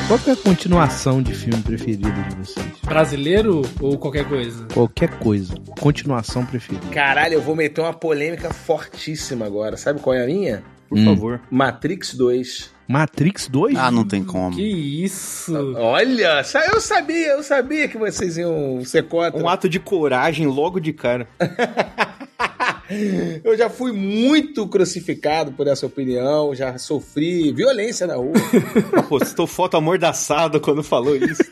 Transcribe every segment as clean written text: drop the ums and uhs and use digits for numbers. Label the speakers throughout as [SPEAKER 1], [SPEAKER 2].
[SPEAKER 1] Qual que é a continuação de filme preferido de vocês?
[SPEAKER 2] Brasileiro ou qualquer coisa?
[SPEAKER 1] Qualquer coisa. Continuação preferida.
[SPEAKER 3] Caralho, eu vou meter uma polêmica fortíssima agora. Sabe qual é a minha?
[SPEAKER 4] Por favor.
[SPEAKER 3] Matrix 2.
[SPEAKER 1] Matrix 2?
[SPEAKER 5] Ah, não tem como.
[SPEAKER 2] Que isso?
[SPEAKER 3] Olha, eu sabia que vocês iam ser contra.
[SPEAKER 4] Um ato de coragem logo de cara.
[SPEAKER 3] Eu já fui muito crucificado por essa opinião, já sofri violência na rua.
[SPEAKER 4] Postou foto amordaçada quando falou isso.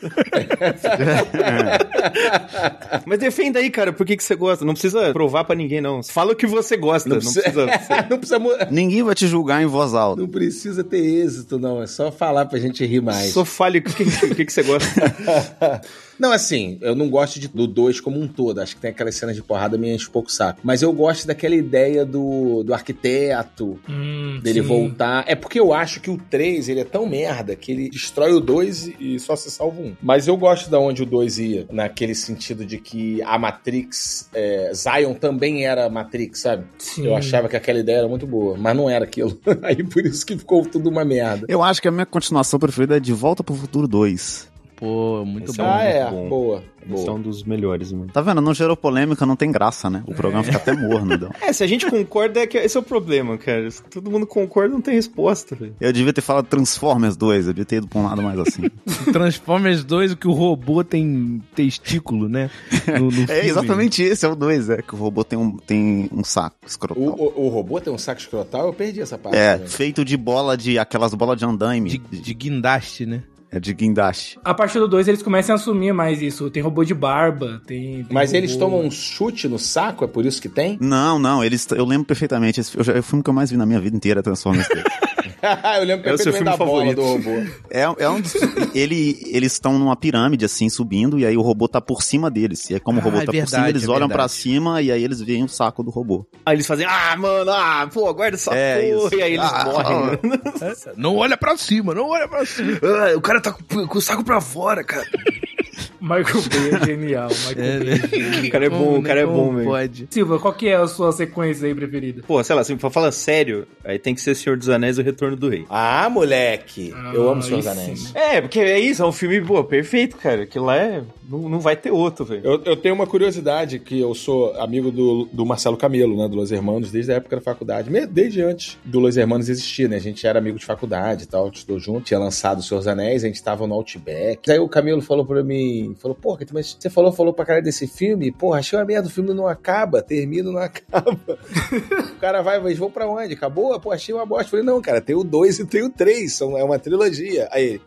[SPEAKER 4] Mas defenda aí, cara, por que você gosta? Não precisa provar pra ninguém, não. Fala o que você gosta, não precisa...
[SPEAKER 3] Não precisa...
[SPEAKER 5] Ninguém vai te julgar em voz alta.
[SPEAKER 3] Não precisa ter êxito, não. É só falar pra gente rir mais.
[SPEAKER 4] Só fale o que você gosta.
[SPEAKER 3] Não, assim, eu não gosto do 2 como um todo. Acho que tem aquelas cenas de porrada me enche um pouco o saco. Mas eu gosto daquela ideia do arquiteto, dele voltar. É porque eu acho que o 3, ele é tão merda que ele destrói o 2 e só se salva um. Mas eu gosto da onde o 2 ia, naquele sentido de que a Matrix, Zion também era Matrix, sabe?
[SPEAKER 2] Sim.
[SPEAKER 3] Eu achava que aquela ideia era muito boa, mas não era aquilo. Aí por isso que ficou tudo uma merda.
[SPEAKER 5] Eu acho que a minha continuação preferida é De Volta pro Futuro 2.
[SPEAKER 1] Pô, muito bom.
[SPEAKER 4] Muito bom.
[SPEAKER 3] Boa.
[SPEAKER 4] Esse é um dos melhores, mano.
[SPEAKER 5] Tá vendo? Não gerou polêmica, não tem graça, né? O programa fica até morno, então.
[SPEAKER 4] Se a gente concorda, esse é o problema, cara. Se todo mundo concorda, não tem resposta, velho.
[SPEAKER 5] Eu devia ter falado Transformers 2, eu devia ter ido pra um lado mais assim.
[SPEAKER 1] Transformers 2, o que o robô tem testículo, né? No filme.
[SPEAKER 5] Exatamente esse, é o 2, que o robô tem um saco escrotal.
[SPEAKER 3] O robô tem um saco escrotal? Eu perdi essa parte.
[SPEAKER 5] Feito de aquelas bolas de andaime.
[SPEAKER 1] De guindaste, né?
[SPEAKER 5] É de guindaste.
[SPEAKER 2] A partir do 2 eles começam a assumir mais isso. Tem robô de barba, tem
[SPEAKER 3] Mas
[SPEAKER 2] robô...
[SPEAKER 3] eles tomam um chute no saco? É por isso que tem?
[SPEAKER 5] Não, eu lembro perfeitamente. É o filme que eu mais vi na minha vida inteira, Transformers 3.
[SPEAKER 3] Eu lembro perfeitamente da bola do robô.
[SPEAKER 5] Eles estão numa pirâmide, assim, subindo, e aí o robô tá por cima deles. E aí, como o robô tá por cima, eles olham pra cima, e aí eles veem o saco do robô.
[SPEAKER 4] Aí eles fazem, guarda essa porra,
[SPEAKER 5] isso.
[SPEAKER 4] e aí eles morrem.
[SPEAKER 1] Não olha pra cima, não olha pra cima.
[SPEAKER 4] O cara tá com o saco pra fora, cara.
[SPEAKER 2] Michael Bay é genial.
[SPEAKER 4] O cara é bom, velho.
[SPEAKER 1] Pode.
[SPEAKER 2] Silva, qual que é a sua sequência aí preferida?
[SPEAKER 4] Pô, sei lá, se for falar sério, aí tem que ser Senhor dos Anéis e o Retorno do Rei.
[SPEAKER 3] Ah, moleque. Eu amo Senhor dos Anéis.
[SPEAKER 4] Porque é isso, é um filme, perfeito, cara. Aquilo lá não vai ter outro, velho.
[SPEAKER 3] Eu tenho uma curiosidade, que eu sou amigo do Marcelo Camelo, né, do Los Hermanos, desde a época da faculdade, desde antes do Los Hermanos existir, né, a gente era amigo de faculdade e tal, estudou junto, tinha lançado o Senhor dos Anéis, a gente tava no Outback, aí o Camelo falou pra mim, porra, mas você falou pra caralho desse filme, porra, achei uma merda, o filme não acaba, termina, não acaba. O cara mas vou pra onde? Acabou? Pô, achei uma bosta. Eu falei, não, cara, tem o 2 e tem o 3, é uma trilogia. Aí,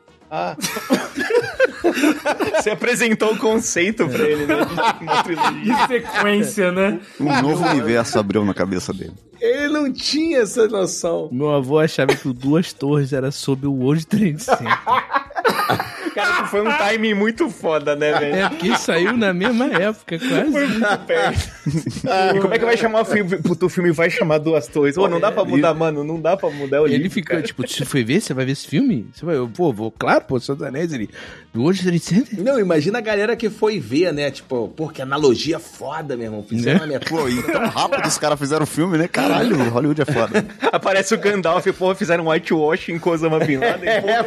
[SPEAKER 4] Você apresentou o conceito pra ele, né?
[SPEAKER 2] De sequência, né?
[SPEAKER 5] Um novo universo abriu na cabeça dele.
[SPEAKER 3] Ele não tinha essa noção.
[SPEAKER 1] Meu avô achava que o Duas Torres era sobre o World Trade Center.
[SPEAKER 4] Cara, foi um timing muito foda, né, velho?
[SPEAKER 1] Porque saiu na mesma época, quase.
[SPEAKER 4] Foi muito perto. E como é que vai chamar o filme? Puto, o filme vai chamar Duas Torres. Não dá pra mudar, mano. Não dá pra mudar o livro.
[SPEAKER 1] Ele ficou, você foi ver? Você vai ver esse filme? Você vai, vou, claro, Senhor dos Anéis, ele... Do World Trade Center?
[SPEAKER 3] Não, imagina a galera que foi ver, né? Tipo, que analogia foda, meu irmão. Fizeram uma
[SPEAKER 5] Pô, e tão rápido os caras fizeram o filme, né? Caralho, Hollywood é foda.
[SPEAKER 4] Aparece o Gandalf, fizeram whitewashing com o Osama Bin Laden.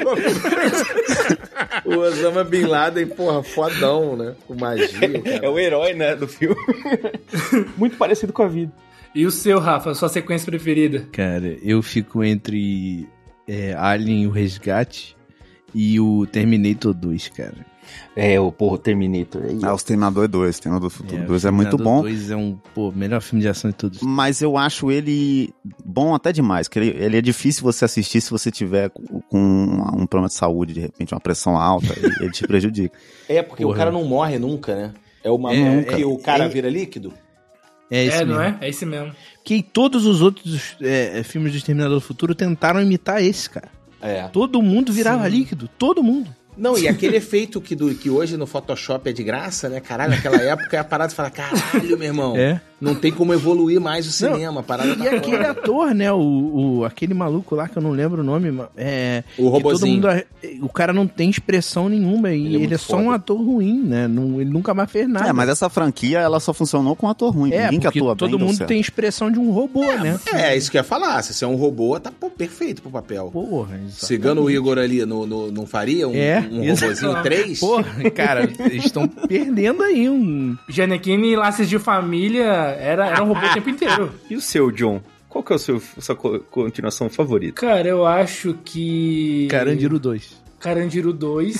[SPEAKER 3] O Osama Bin Laden, fodão, né? Com magia, cara.
[SPEAKER 4] É o herói, né, do filme. Muito parecido com a vida.
[SPEAKER 2] E o seu, Rafa, a sua sequência preferida?
[SPEAKER 1] Cara, eu fico entre Alien e o Resgate e o Terminator 2, cara.
[SPEAKER 4] O Terminator.
[SPEAKER 5] O Exterminador 2, Terminador do Futuro 2 é muito bom.
[SPEAKER 1] O Exterminador 2 é melhor filme de ação de todos.
[SPEAKER 5] Mas eu acho ele bom até demais, porque ele é difícil você assistir se você tiver com um problema de saúde, de repente, uma pressão alta, ele te prejudica.
[SPEAKER 3] Porque o cara não morre nunca, né? É o maluco que o cara vira líquido?
[SPEAKER 1] É esse mesmo.
[SPEAKER 2] Não é? É esse mesmo.
[SPEAKER 1] Que todos os outros filmes do Exterminador do Futuro tentaram imitar esse, cara. Todo mundo virava líquido, todo mundo.
[SPEAKER 3] Não, e aquele efeito que hoje no Photoshop é de graça, né? Caralho, naquela época é a parada de falar, caralho, meu irmão. Não tem como evoluir mais o cinema.
[SPEAKER 1] E aquele ator, né? Aquele maluco lá que eu não lembro o nome.
[SPEAKER 3] O robozinho.
[SPEAKER 1] O cara não tem expressão nenhuma e ele é só um ator ruim, né? Ele nunca mais fez nada.
[SPEAKER 5] Mas essa franquia, ela só funcionou com um ator ruim. Ninguém que atua bem.
[SPEAKER 1] Todo mundo tem expressão de um robô, né?
[SPEAKER 3] Isso que eu ia falar. Se você é um robô, tá perfeito pro papel.
[SPEAKER 1] Porra,
[SPEAKER 3] Cigano o Igor ali não faria um robozinho 3?
[SPEAKER 1] Porra, cara, eles estão perdendo aí um...
[SPEAKER 2] Gianecchini e Laços de Família era um robô o tempo inteiro.
[SPEAKER 4] E o seu, John? Qual que é a sua continuação favorita?
[SPEAKER 2] Cara, eu acho que...
[SPEAKER 1] Carandiru 2.
[SPEAKER 2] Carandiru 2.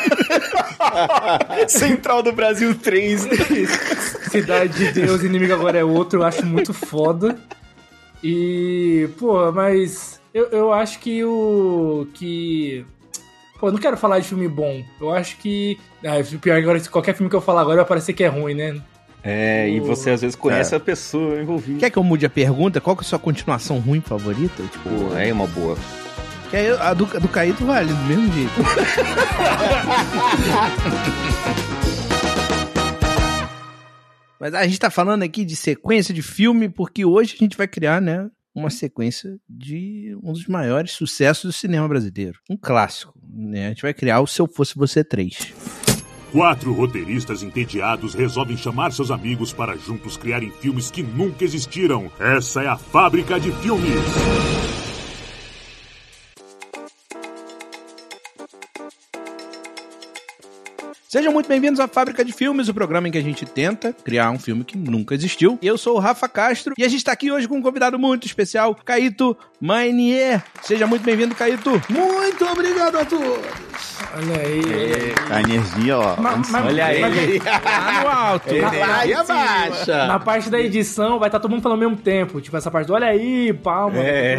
[SPEAKER 4] Central do Brasil 3.
[SPEAKER 2] Cidade de Deus, Inimigo Agora é Outro. Eu acho muito foda. E, pô, mas eu acho que Pô, eu não quero falar de filme bom. Eu acho que... pior agora, qualquer filme que eu falar agora vai parecer que é ruim, né?
[SPEAKER 4] E você às vezes conhece a pessoa envolvida.
[SPEAKER 1] Quer que eu mude a pergunta? Qual que é a sua continuação ruim favorita?
[SPEAKER 4] Tipo, é uma boa.
[SPEAKER 1] Que aí a do Caíto vale do mesmo jeito. Mas a gente tá falando aqui de sequência de filme porque hoje a gente vai criar, né, uma sequência de um dos maiores sucessos do cinema brasileiro. Um clássico, né? A gente vai criar o Se Eu Fosse Você 3.
[SPEAKER 6] 4 roteiristas entediados resolvem chamar seus amigos para juntos criarem filmes que nunca existiram. Essa é a Fábrica de Filmes.
[SPEAKER 1] Sejam muito bem-vindos à Fábrica de Filmes, o programa em que a gente tenta criar um filme que nunca existiu. Eu sou o Rafa Castro e a gente está aqui hoje com um convidado muito especial, Caíto Mainier. Seja muito bem-vindo, Caíto.
[SPEAKER 3] Muito obrigado a todos.
[SPEAKER 2] Olha aí.
[SPEAKER 5] A energia, ó.
[SPEAKER 4] Olha aí.
[SPEAKER 1] Lá no alto.
[SPEAKER 3] Energia baixa.
[SPEAKER 2] Na parte da edição vai estar todo mundo falando ao mesmo tempo. Tipo, essa parte do olha aí, palma.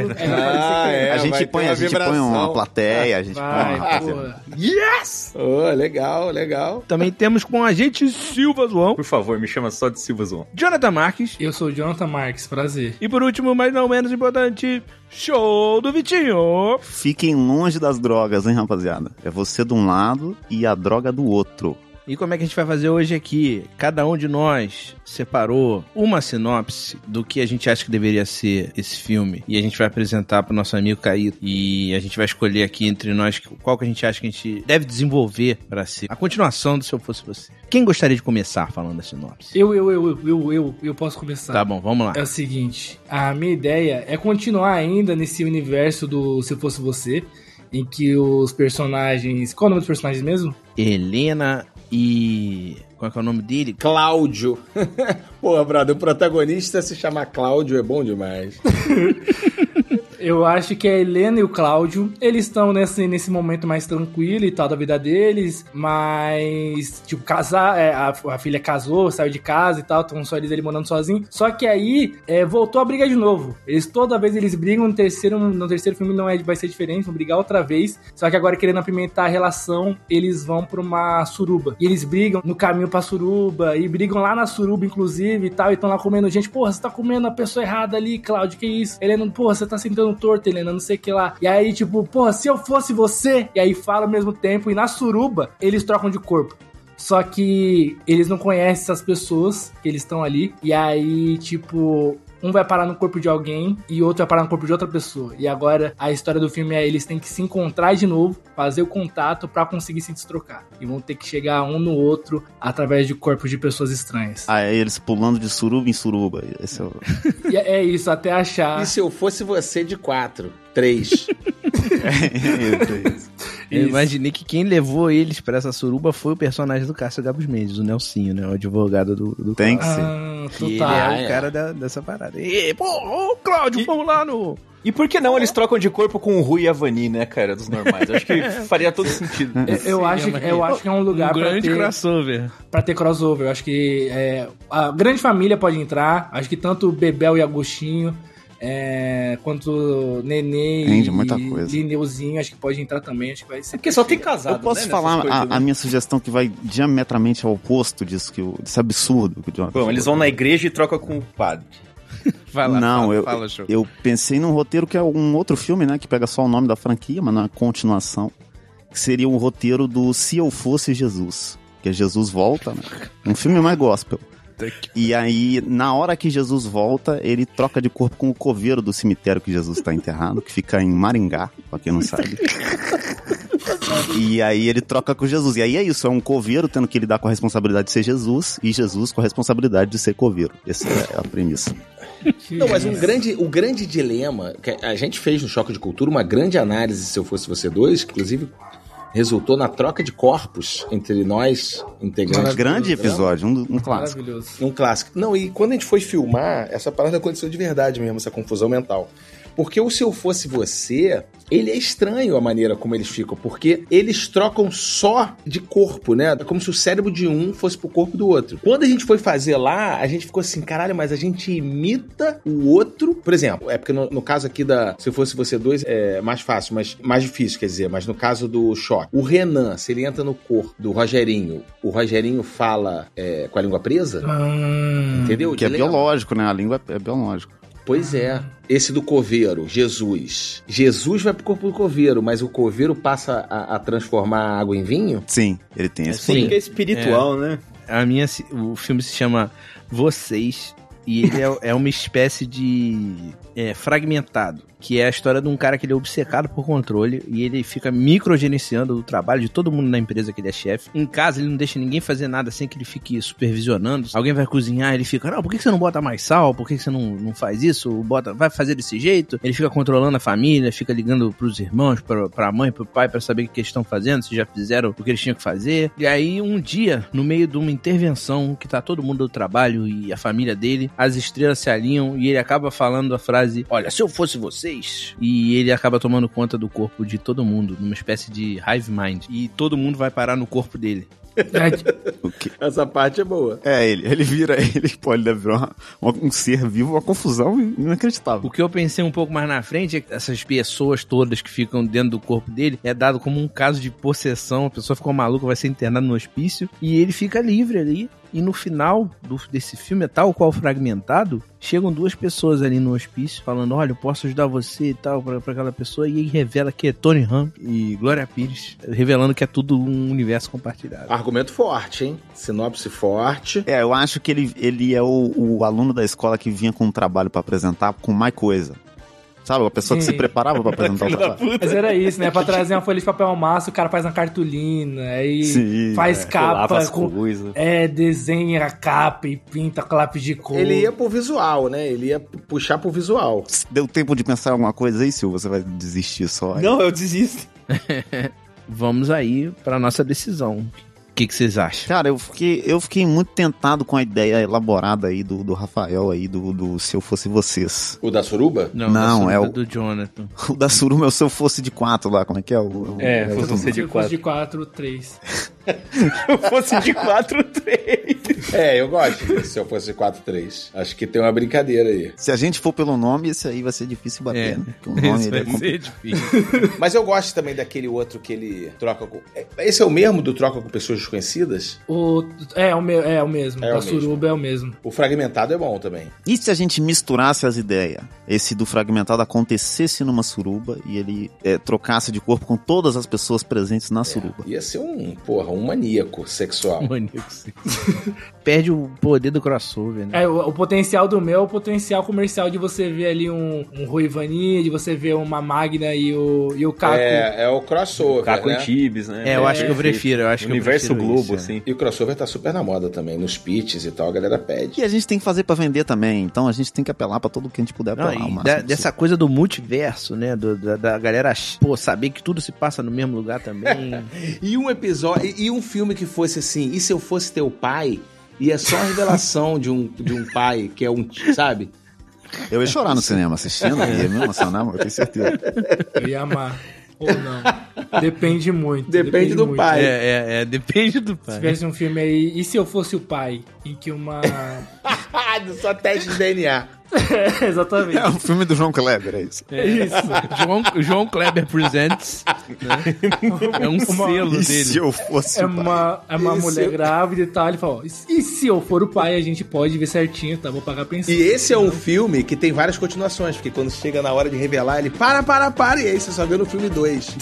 [SPEAKER 5] A gente põe uma plateia, a gente
[SPEAKER 2] porra.
[SPEAKER 3] Yes! Legal.
[SPEAKER 1] Também temos com a gente Silva João.
[SPEAKER 4] Por favor, me chama só de Silva João.
[SPEAKER 1] Jonathan Marques.
[SPEAKER 2] Eu sou o Jonathan Marques, prazer.
[SPEAKER 1] E por último, mas não menos importante, Show do Vitinho.
[SPEAKER 5] Fiquem longe das drogas, hein, rapaziada? É você de um lado e a droga do outro.
[SPEAKER 1] E como é que a gente vai fazer hoje aqui? Cada um de nós separou uma sinopse do que a gente acha que deveria ser esse filme. E a gente vai apresentar pro nosso amigo Caíto. E a gente vai escolher aqui entre nós qual que a gente acha que a gente deve desenvolver para ser a continuação do Se Eu Fosse Você. Quem gostaria de começar falando da sinopse?
[SPEAKER 2] Eu posso começar.
[SPEAKER 1] Tá bom, vamos lá.
[SPEAKER 2] É o seguinte, a minha ideia é continuar ainda nesse universo do Se Eu Fosse Você, em que os personagens... Qual é o nome dos personagens mesmo?
[SPEAKER 1] Helena e... Qual é que é o nome dele?
[SPEAKER 3] Cláudio. Porra, brother, o protagonista se chama Cláudio, é bom demais.
[SPEAKER 2] Eu acho que a Helena e o Cláudio, eles estão nesse momento mais tranquilo e tal da vida deles, mas, tipo, a filha casou, saiu de casa e tal, estão só eles morando sozinhos. Só que aí, voltou a brigar de novo. Toda vez eles brigam, no terceiro filme vai ser diferente, vão brigar outra vez. Só que agora, querendo apimentar a relação, eles vão pra uma suruba. E eles brigam no caminho pra suruba, e brigam lá na suruba, inclusive, e tal, e estão lá comendo gente. Porra, você tá comendo a pessoa errada ali, Cláudio, que isso? Helena, porra, você tá sentando torto, Helena, não sei o que lá. E aí, tipo, porra, se eu fosse você... E aí fala ao mesmo tempo, e na suruba, eles trocam de corpo. Só que eles não conhecem essas pessoas que eles estão ali. E aí, tipo... Um vai parar no corpo de alguém e outro vai parar no corpo de outra pessoa. E agora a história do filme é eles têm que se encontrar de novo, fazer o contato pra conseguir se destrocar. E vão ter que chegar um no outro através de corpos de pessoas estranhas.
[SPEAKER 5] Eles pulando de suruba em suruba. Esse é o...
[SPEAKER 2] E é isso, até achar...
[SPEAKER 3] E se eu fosse você de 4? 3.
[SPEAKER 1] Eu imaginei que quem levou eles pra essa suruba foi o personagem do Cássio Gabos Mendes, o Nelsinho, né? O advogado do
[SPEAKER 5] Tem que ser.
[SPEAKER 1] Que total, ele é o cara dessa parada. E, pô, ô Cláudio, vamos lá no...
[SPEAKER 4] E por que não eles trocam de corpo com o Rui e a Vani, né, cara, dos normais? Acho que faria todo sentido.
[SPEAKER 2] Eu acho que é um lugar
[SPEAKER 1] pra
[SPEAKER 2] grande
[SPEAKER 1] crossover.
[SPEAKER 2] Pra ter crossover. Eu acho que a grande família pode entrar. Acho que tanto o Bebel e Agostinho... quanto Nenê e Lineuzinho, acho que pode entrar também, acho que vai ser.
[SPEAKER 4] Porque só tem casado.
[SPEAKER 5] Eu posso falar a minha sugestão que vai diametralmente ao oposto disso, desse absurdo que o Jonathan
[SPEAKER 4] falou. Eles vão na igreja e trocam com o padre.
[SPEAKER 5] Eu pensei num roteiro que é um outro filme, né, que pega só o nome da franquia, mas não é continuação, que seria um roteiro do Se Eu Fosse Jesus, que é Jesus Volta, né? Um filme mais gospel.
[SPEAKER 1] Puta que...
[SPEAKER 5] E aí, na hora que Jesus volta, ele troca de corpo com o coveiro do cemitério que Jesus está enterrado, que fica em Maringá, pra quem não sabe. E aí ele troca com Jesus. E aí é isso, é um coveiro tendo que lidar com a responsabilidade de ser Jesus, e Jesus com a responsabilidade de ser coveiro. Essa é a premissa.
[SPEAKER 3] Não, mas o grande dilema, que a gente fez no Choque de Cultura, uma grande análise, Se Eu Fosse Você 2, que inclusive resultou na troca de corpos entre nós, integrantes.
[SPEAKER 5] Um grande episódio, um clássico.
[SPEAKER 2] Maravilhoso.
[SPEAKER 3] Um clássico. Não, e quando a gente foi filmar, essa parada aconteceu de verdade mesmo, essa confusão mental. Porque o Se Eu Fosse Você, ele é estranho a maneira como eles ficam, porque eles trocam só de corpo, né? É como se o cérebro de um fosse pro corpo do outro. Quando a gente foi fazer lá, a gente ficou assim, caralho, mas a gente imita o outro. Por exemplo, é porque no caso aqui da Se Eu Fosse Você 2 é mais fácil, mas mais difícil, quer dizer, mas no caso do Choque, o Renan, se ele entra no corpo do Rogerinho, o Rogerinho fala com a língua presa, entendeu?
[SPEAKER 5] Que é biológico, né? A língua é biológico.
[SPEAKER 3] Pois é. Esse do coveiro, Jesus. Jesus vai pro corpo do coveiro, mas o coveiro passa a transformar a água em vinho?
[SPEAKER 5] Sim, ele tem esse
[SPEAKER 4] Sim, que é espiritual, né?
[SPEAKER 1] O filme se chama Vocês, e ele é uma espécie de fragmentado, que é a história de um cara que ele é obcecado por controle e ele fica microgerenciando o trabalho de todo mundo na empresa que ele é chefe. Em casa ele não deixa ninguém fazer nada sem que ele fique supervisionando. Alguém vai cozinhar, ele fica, não, por que você não bota mais sal? Por que você não faz isso? Vai fazer desse jeito? Ele fica controlando a família, fica ligando pros irmãos, pra mãe, pro pai, pra saber o que eles estão fazendo, se já fizeram o que eles tinham que fazer. E aí um dia, no meio de uma intervenção que tá todo mundo do trabalho e a família dele, as estrelas se alinham e ele acaba falando a frase, olha, se eu fosse vocês, e ele acaba tomando conta do corpo de todo mundo, numa espécie de hive mind, e todo mundo vai parar no corpo dele.
[SPEAKER 3] Essa parte é boa.
[SPEAKER 5] Ele vira, ele deve virar um ser vivo, uma confusão inacreditável.
[SPEAKER 1] O que eu pensei um pouco mais na frente é que essas pessoas todas que ficam dentro do corpo dele é dado como um caso de possessão, a pessoa ficou maluca, vai ser internada no hospício, e ele fica livre ali. E no final desse filme, tal qual fragmentado, chegam duas pessoas ali no hospício falando, olha, eu posso ajudar você e tal, pra aquela pessoa, e aí revela que é Tony Ramos e Glória Pires, revelando que é tudo um universo compartilhado.
[SPEAKER 3] Argumento forte, hein? Sinopse forte.
[SPEAKER 5] Eu acho que ele é o aluno da escola que vinha com um trabalho pra apresentar com mais coisa. Sabe, a pessoa que se preparava pra apresentar o trabalho.
[SPEAKER 2] Mas era isso, né? Pra trazer uma folha de papel ao maço, o cara faz uma cartolina, aí faz capa, desenha a capa e pinta com lápis de cor.
[SPEAKER 3] Ele ia pro visual, né? Ele ia puxar pro visual.
[SPEAKER 5] Deu tempo de pensar em alguma coisa aí, Silvio? Você vai desistir só?
[SPEAKER 4] Não, eu desisto.
[SPEAKER 1] Vamos aí pra nossa decisão. O que vocês acham?
[SPEAKER 5] Cara, eu fiquei muito tentado com a ideia elaborada aí do Rafael aí, do Se Eu Fosse Vocês.
[SPEAKER 3] O da suruba?
[SPEAKER 1] Não, é o do Jonathan.
[SPEAKER 5] O da suruba é o Se Eu Fosse de 4 lá, como é que é?
[SPEAKER 4] Fosse você de 4.
[SPEAKER 2] Se eu fosse de 4, 3.
[SPEAKER 4] Eu fosse de 4, 3.
[SPEAKER 3] Eu gosto desse Se Eu Fosse 4, 3. Acho que tem uma brincadeira aí.
[SPEAKER 5] Se a gente for pelo nome, esse aí vai ser difícil bater, né? Porque o nome
[SPEAKER 1] vai ser difícil.
[SPEAKER 3] Mas eu gosto também daquele outro que ele troca com... Esse é o mesmo do troca com pessoas desconhecidas?
[SPEAKER 2] É o mesmo. Da suruba é o mesmo.
[SPEAKER 3] O fragmentado é bom também.
[SPEAKER 5] E se a gente misturasse as ideias? Esse do fragmentado acontecesse numa suruba e ele trocasse de corpo com todas as pessoas presentes na suruba.
[SPEAKER 3] Ia ser um maníaco sexual.
[SPEAKER 1] Perde o poder do crossover, né?
[SPEAKER 2] O potencial do meu é o potencial comercial de você ver ali um Rui Vani, de você ver uma Magna e o Caco.
[SPEAKER 3] É o crossover,
[SPEAKER 4] Caco
[SPEAKER 3] né?
[SPEAKER 4] e Tibes, né?
[SPEAKER 1] Eu acho que eu prefiro.
[SPEAKER 4] Universo Globo,
[SPEAKER 1] isso,
[SPEAKER 4] assim.
[SPEAKER 3] E o crossover tá super na moda também. Nos pitches e tal, a galera pede.
[SPEAKER 5] E a gente tem que fazer pra vender também. Então a gente tem que apelar pra todo o que a gente puder apelar.
[SPEAKER 1] Dessa coisa do multiverso, né? Da galera, saber que tudo se passa no mesmo lugar também.
[SPEAKER 3] E um episódio, e um filme que fosse assim, e se eu fosse teu pai? E é só a revelação de um pai que é sabe?
[SPEAKER 5] Eu ia chorar no cinema assistindo, ia me emocionar, eu tenho certeza.
[SPEAKER 2] Eu ia amar. Ou não. Depende muito.
[SPEAKER 3] Depende do pai.
[SPEAKER 1] Depende do pai.
[SPEAKER 2] Se tivesse um filme aí, e se eu fosse o pai? Em que uma...
[SPEAKER 3] Só teste de DNA.
[SPEAKER 2] Exatamente.
[SPEAKER 5] É um filme do João Kleber, é isso.
[SPEAKER 2] É isso.
[SPEAKER 1] João Kleber Presents. Né? É um selo dele.
[SPEAKER 5] Se eu fosse
[SPEAKER 2] o pai? É uma mulher grávida e tal. Ele fala, e se eu for o pai, a gente pode ver certinho, tá? Vou pagar a pensão.
[SPEAKER 3] E esse é um filme que tem várias continuações, porque quando chega na hora de revelar, ele para, e aí você só vê no filme 2.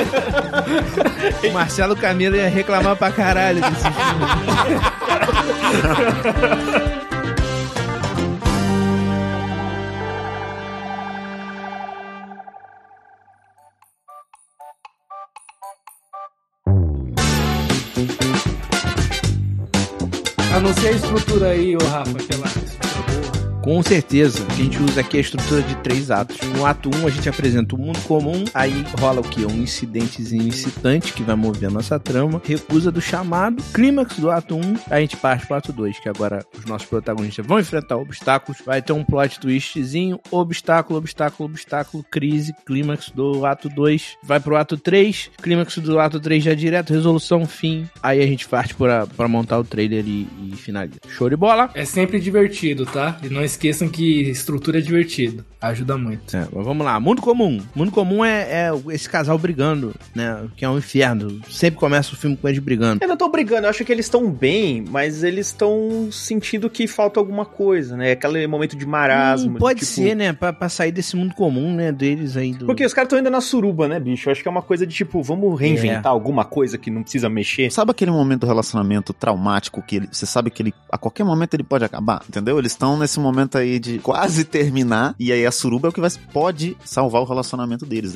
[SPEAKER 1] O Marcelo Camelo ia reclamar pra caralho desse filme.
[SPEAKER 2] Anuncia a estrutura aí, ô Rafa, aquela estrutura boa.
[SPEAKER 1] Com certeza, a gente usa aqui a estrutura de 3 atos. No ato 1, a gente apresenta o mundo comum, aí rola o quê? Um incidentezinho incitante que vai mover a nossa trama, recusa do chamado, clímax do ato 1, aí a gente parte pro ato 2, que agora os nossos protagonistas vão enfrentar obstáculos, vai ter um plot twistzinho, obstáculo, crise, clímax do ato 2, vai pro ato 3, clímax do ato 3 já direto, resolução, fim, aí a gente parte pra montar o trailer e finaliza. Show de bola!
[SPEAKER 2] É sempre divertido, tá? E não esqueçam que estrutura é divertido. Ajuda muito.
[SPEAKER 1] Mas vamos lá. Mundo Comum. Mundo Comum é esse casal brigando, né? Que é um inferno. Sempre começa o filme com eles brigando.
[SPEAKER 4] Eu não tô brigando, eu acho que eles estão bem, mas eles estão sentindo que falta alguma coisa, né? Aquele momento de marasmo.
[SPEAKER 1] Pode ser, né? Pra sair desse mundo comum, né? Deles aí.
[SPEAKER 4] Porque os caras estão ainda na suruba, né, bicho? Eu acho que é uma coisa de tipo, vamos reinventar alguma coisa que não precisa mexer.
[SPEAKER 5] Sabe aquele momento do relacionamento traumático que você sabe que ele, a qualquer momento ele pode acabar, entendeu? Eles estão nesse momento aí de quase terminar, e aí a suruba é o que pode salvar o relacionamento deles,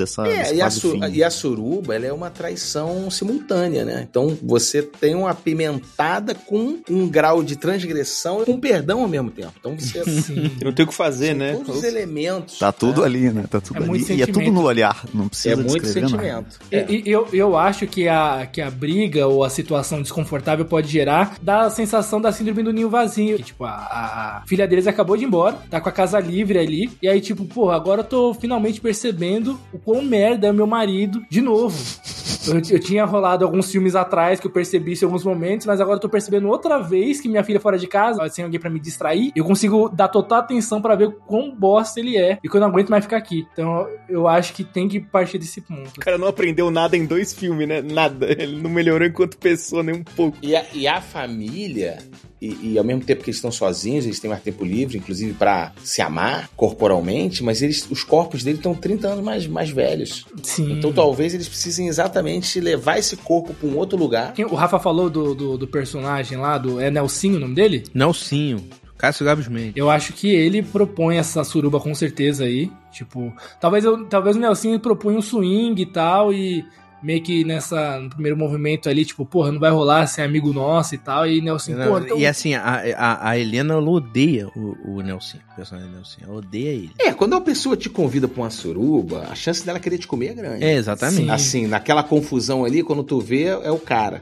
[SPEAKER 3] e a suruba, ela é uma traição simultânea, né? Então você tem uma apimentada com um grau de transgressão e com perdão ao mesmo tempo. Então você
[SPEAKER 4] não tem o que fazer, né?
[SPEAKER 3] Todos os elementos.
[SPEAKER 5] Tá tudo ali, né? Tá tudo ali. E é tudo no olhar, não precisa
[SPEAKER 3] muito
[SPEAKER 5] descrever
[SPEAKER 3] sentimento.
[SPEAKER 2] E eu acho que a briga ou a situação desconfortável pode gerar da sensação da síndrome do ninho vazio. Que, tipo, a filha deles acabou de ir embora, tá com a casa livre ali, e aí, tipo, porra, agora eu tô finalmente percebendo o quão merda é o meu marido de novo. Eu tinha rolado alguns filmes atrás que eu percebi isso em alguns momentos, mas agora eu tô percebendo outra vez que minha filha fora de casa, sem alguém pra me distrair, eu consigo dar total atenção pra ver quão bosta ele é e que eu não aguento mais ficar aqui. Então eu acho que tem que partir desse ponto.
[SPEAKER 4] O cara não aprendeu nada em 2 filmes, né? Nada. Ele não melhorou enquanto pessoa nem um pouco.
[SPEAKER 3] E a família... E ao mesmo tempo que eles estão sozinhos, eles têm mais tempo livre, inclusive pra se amar corporalmente, mas os corpos deles estão 30 anos mais velhos.
[SPEAKER 2] Sim.
[SPEAKER 3] Então talvez eles precisem exatamente levar esse corpo pra um outro lugar.
[SPEAKER 2] O Rafa falou do personagem lá, é Nelsinho o nome dele?
[SPEAKER 1] Nelsinho. Cássio Gabos Mendes.
[SPEAKER 2] Eu acho que ele propõe essa suruba com certeza aí. Tipo, talvez o Nelsinho propunha um swing e tal, e meio que no primeiro movimento ali, tipo, porra, não vai rolar ser amigo nosso e tal, e Nelson, porra, então...
[SPEAKER 1] E assim, a Helena, ela odeia o Nelson, o personagem do Nelson, ela odeia ele.
[SPEAKER 3] Quando uma pessoa te convida pra uma suruba, a chance dela querer te comer é grande.
[SPEAKER 1] Exatamente.
[SPEAKER 2] Sim.
[SPEAKER 3] Assim, naquela confusão ali, quando tu vê, é o cara.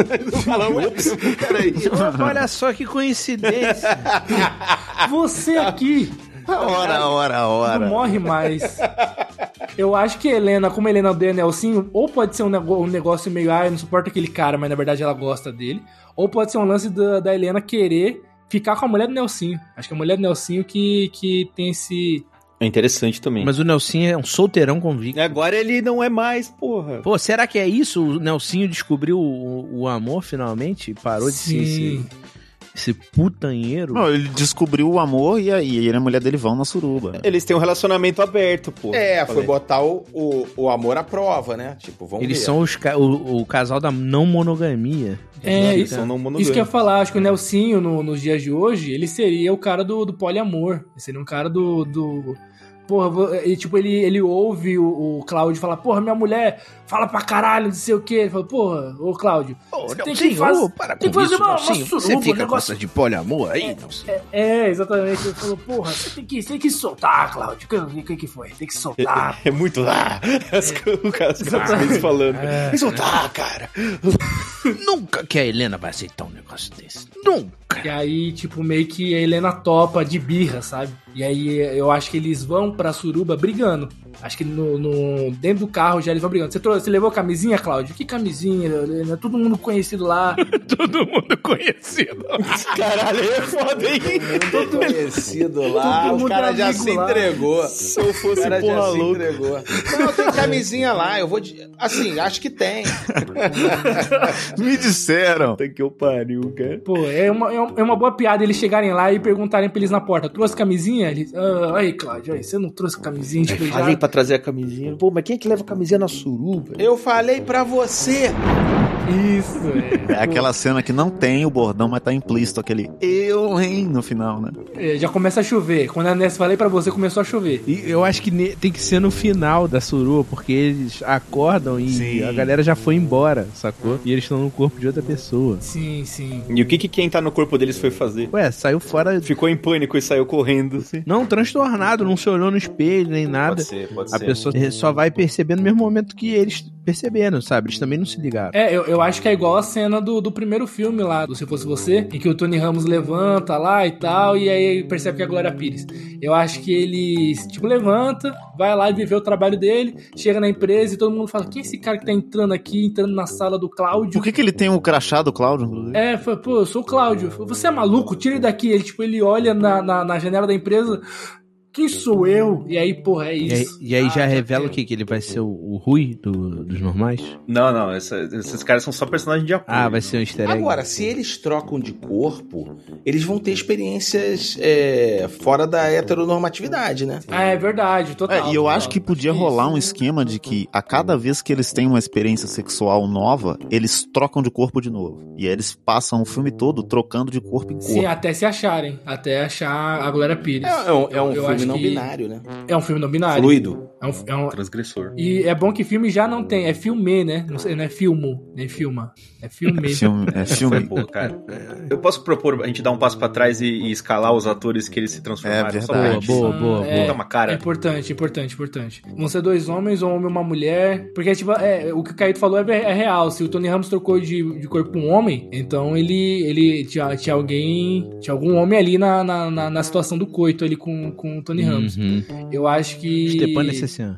[SPEAKER 1] Peraí. Olha só que coincidência.
[SPEAKER 2] Você aqui...
[SPEAKER 5] Ora.
[SPEAKER 2] Não morre mais. Eu acho que a Helena, como a Helena odeia Nelsinho, ou pode ser um negócio meio, eu não suporto aquele cara, mas na verdade ela gosta dele, ou pode ser um lance da Helena querer ficar com a mulher do Nelsinho. Acho que é a mulher do Nelsinho que tem esse...
[SPEAKER 4] É interessante também.
[SPEAKER 1] Mas o Nelsinho é um solteirão convicto.
[SPEAKER 4] Agora ele não é mais, porra.
[SPEAKER 1] Pô, será que é isso? O Nelsinho descobriu o amor finalmente? Parou de ser esse putanheiro?
[SPEAKER 5] Não, ele descobriu o amor e aí ele e a mulher dele vão na suruba.
[SPEAKER 4] Eles têm um relacionamento aberto, pô.
[SPEAKER 3] Foi botar o amor à prova, né? Tipo, vamos
[SPEAKER 1] Eles
[SPEAKER 3] ver.
[SPEAKER 1] são o casal da não monogamia.
[SPEAKER 2] Isso que eu ia falar. Acho que o Nelsinho, nos dias de hoje, ele seria o cara do poliamor. Ele seria um cara do porra, e, tipo, ele ouve o Cláudio falar, porra, minha mulher fala pra caralho, não sei o quê. Ele fala, porra, ô Cláudio,
[SPEAKER 1] você tem que fazer uma suruba, você fica com essa de poliamor aí,
[SPEAKER 2] exatamente. Ele falou, porra, você tem que soltar, Cláudio. O que foi? Tem que soltar.
[SPEAKER 4] É muito lá. O cara falando. Tem que soltar, cara.
[SPEAKER 1] Nunca que a Helena vai aceitar um negócio desse. Nunca.
[SPEAKER 2] E aí, tipo, meio que a Helena topa de birra, sabe? E aí eu acho que eles vão pra suruba brigando. Acho que dentro do carro já eles vão brigando. Você levou camisinha, Cláudio? Que camisinha, Helena? Todo mundo conhecido lá.
[SPEAKER 1] Todo mundo conhecido.
[SPEAKER 4] Caralho, é foda, hein?
[SPEAKER 3] Todo conhecido lá, o cara já se entregou.
[SPEAKER 4] Se eu fosse
[SPEAKER 3] porra
[SPEAKER 4] louco.
[SPEAKER 3] entregou. Não, tem camisinha lá, eu vou... Assim, acho que tem.
[SPEAKER 5] Me disseram.
[SPEAKER 4] Puta que eu pariu, cara.
[SPEAKER 2] Pô, é uma boa piada eles chegarem lá e perguntarem pra eles na porta, trouxe camisinha? Eles, aí, Cláudio, aí, você não trouxe camisinha? Tipo,
[SPEAKER 4] falei pra trazer a camisinha. Pô, mas quem é que leva a camisinha na suruba?
[SPEAKER 3] Eu falei pra você.
[SPEAKER 2] Isso,
[SPEAKER 5] É aquela cena que não tem o bordão, mas tá implícito aquele eu, hein, no final, né?
[SPEAKER 2] Já começa a chover. Quando a Ness falei pra você, começou a chover.
[SPEAKER 1] E eu acho que tem que ser no final da suruba, porque eles acordam e a galera já foi embora, sacou? E eles estão no corpo de outra pessoa.
[SPEAKER 2] Sim, sim.
[SPEAKER 4] E o que quem tá no corpo deles foi fazer?
[SPEAKER 1] Ué, saiu fora...
[SPEAKER 4] Ficou em pânico e saiu correndo. Assim.
[SPEAKER 1] Não, transtornado, não se olhou no espelho nem nada.
[SPEAKER 4] Pode
[SPEAKER 1] A
[SPEAKER 4] ser.
[SPEAKER 1] pessoa só vai perceber no mesmo momento que eles perceberam, sabe? Eles também não se ligaram.
[SPEAKER 2] Eu acho que é igual a cena do primeiro filme lá, do Se Fosse Você, em que o Tony Ramos levanta lá e tal, e aí percebe que é a Glória Pires. Eu acho que ele, tipo, levanta, vai lá e vive o trabalho dele, chega na empresa e todo mundo fala, quem é esse cara que tá entrando aqui, entrando na sala do Cláudio?
[SPEAKER 5] Por que ele tem o crachá do Cláudio, inclusive?
[SPEAKER 2] Foi, pô, eu sou o Cláudio. Você é maluco? Tira ele daqui. Ele olha na janela da empresa... Quem sou eu? E aí, porra, é isso.
[SPEAKER 1] E aí já revela o quê? Que ele vai ser o Rui dos normais?
[SPEAKER 4] Não, esses caras são só personagens de apoio.
[SPEAKER 1] Vai ser um easter egg.
[SPEAKER 3] Agora, se eles trocam de corpo, eles vão ter experiências fora da heteronormatividade, né?
[SPEAKER 2] É verdade, total.
[SPEAKER 5] E eu acho que podia rolar um esquema de que a cada vez que eles têm uma experiência sexual nova, eles trocam de corpo de novo. E aí eles passam o filme todo trocando de corpo em corpo.
[SPEAKER 2] Sim, até se acharem. Até achar a Glória Pires.
[SPEAKER 3] É um filme não binário, né?
[SPEAKER 2] É um filme não binário.
[SPEAKER 3] Fluido.
[SPEAKER 2] É um
[SPEAKER 4] transgressor.
[SPEAKER 2] E é bom que filme já não tem. É filme, né? Não é filmo, nem filma. É filme.
[SPEAKER 5] É filme.
[SPEAKER 4] Pô, cara. Eu posso propor a gente dar um passo pra trás e escalar os atores que eles se transformaram.
[SPEAKER 5] É verdade.
[SPEAKER 1] Boa.
[SPEAKER 4] Dá uma cara.
[SPEAKER 2] É importante. Vão ser 2 homens, um homem e uma mulher. Porque, tipo, o que o Caíto falou é real. Se o Tony Ramos trocou de corpo com um homem, então ele tinha algum homem ali na situação do coito ali com o Tony Ramos. Eu acho que...
[SPEAKER 1] Stepan Necessian.